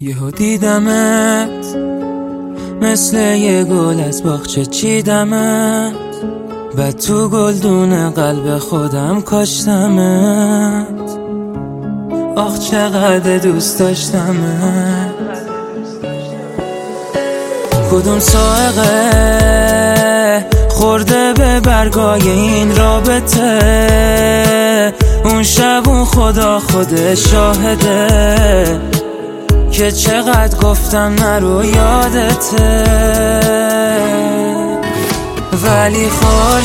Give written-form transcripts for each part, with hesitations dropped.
یهو دیدمت مثل یه گل از باغچه چیدمت، بعد تو گلدون قلب خودم کاشتمت. آخ چقدر دوست داشتمت. کدوم سائقه خورده به برگای این رابطه؟ اون شب اون خدا خود شاهده که چقدر گفتم نرو یادته، ولی خار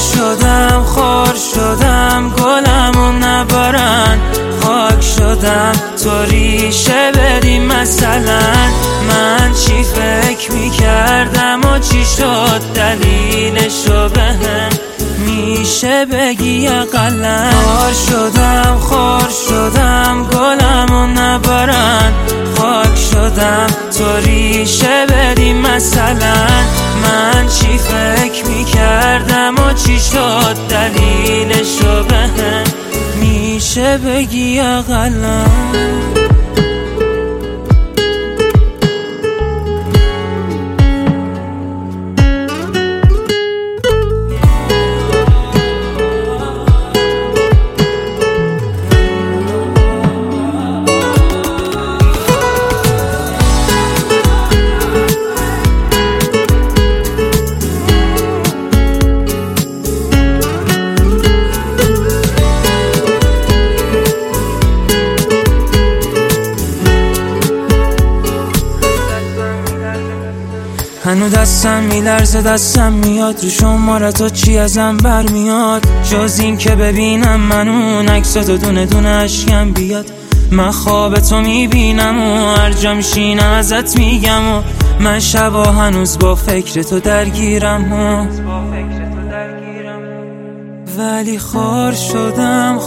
شدم گلمو نبارن، خاک شدم تو ریشه بدی. مثلا من چی فکر میکردم و چی شد دلیلشو بهم میشه بگی اقلن؟ خار شدم گلمو نبارن، خاک شدم تو ریشه بدی. مثلا من چی فکر میکردم و چی شد دلیلشو بهم میشه بگی اقلن؟ هنو دستم میلرزه، دستم میاد رو شمارتو چی ازم برمیاد، جز این که ببینم من اون عکساتو دونه دونه اشکم بیاد. من خواب تو میبینم و هر جا میشینم ازت میگم و من شبا هنوز با فکر تو درگیرم و ولی خار شدم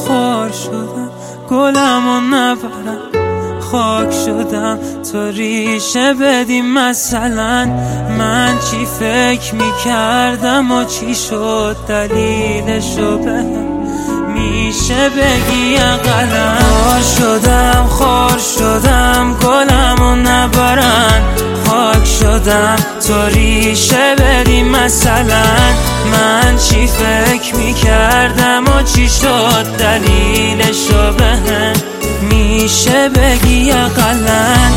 گلمو نبرم، خاک شدم تو ریشه بدی. مثلا من چی فکر میکردم و چی شد دلیلشو بهم میشه بگی اقلن؟ خار شدم گلمو نبارن، خاک شدم تو ریشه بدی. مثلا من چی فکر میکردم و چی شد دلیلشو بهم میشه بگی اقلن؟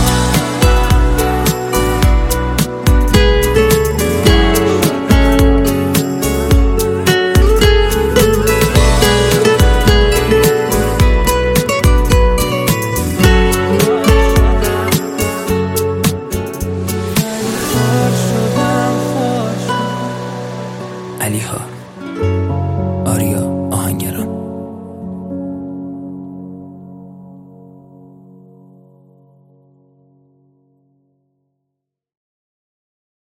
علیها.